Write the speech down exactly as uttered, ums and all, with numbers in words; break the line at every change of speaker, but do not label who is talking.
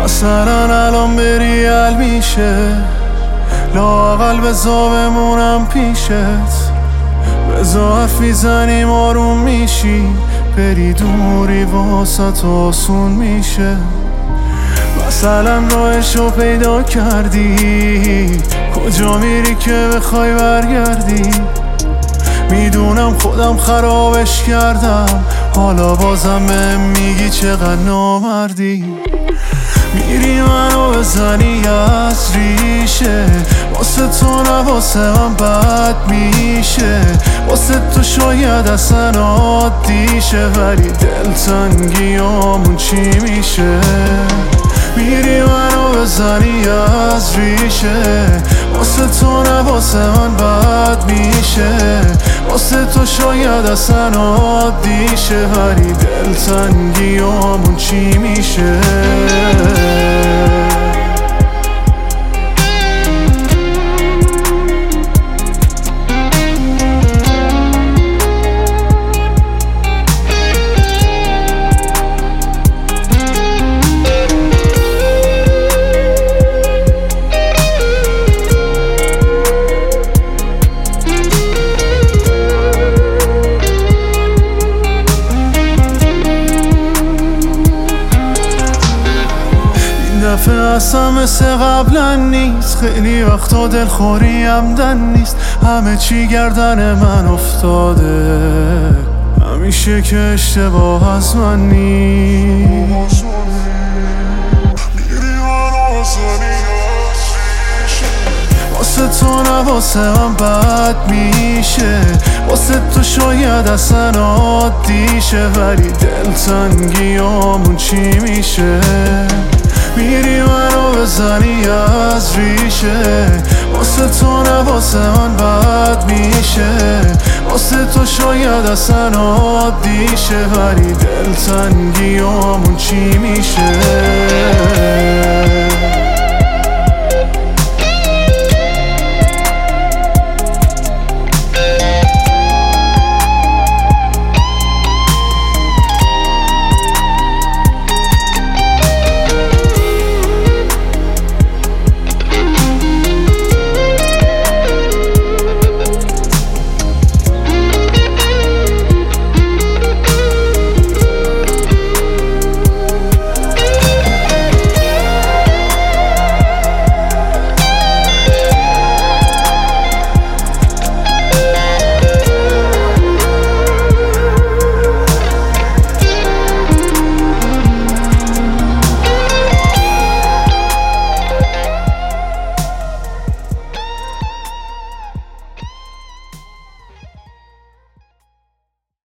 مثلا الان بری ال میشه، لااقل بزا بمونم پیشت، بزا حرف میزنیم آروم میشی، بری دوری واسه آسون میشه. مثلا راهشو پیدا کردی، کجا میری که بخوای برگردی؟ میدونم خودم خرابش کردم، حالا بازم بهم میگی چقدر نامردی. میری منو بزنی از ریشه، واسه تو نه واسه من بد میشه، واسه تو شاید اصلا عادی شه، ولی دلتنگیامون چی میشه؟ میری منو بزنی از ریشه، واسه تو نه واسه من بد میشه، واسه تو شاید اصلا عادی شه، ولی دلتنگیامون چی میشه؟ دفعه اصلا مثل قبلا نیست، خیلی وقتا دلخوری همدن نیست، همه چی گردن من افتاده، همیشه که اشتباه از من نیست. واسه تو نه واسه من بد میشه، واسه تو شاید اصلا عادی شه، ولی دلتنگیامون چی میشه؟ میری منو بزنی از ریشه، واسه تو نه واسه من بد میشه، واسه تو شاید اصلا عادی شه، ولی دلتنگیامون چی میشه؟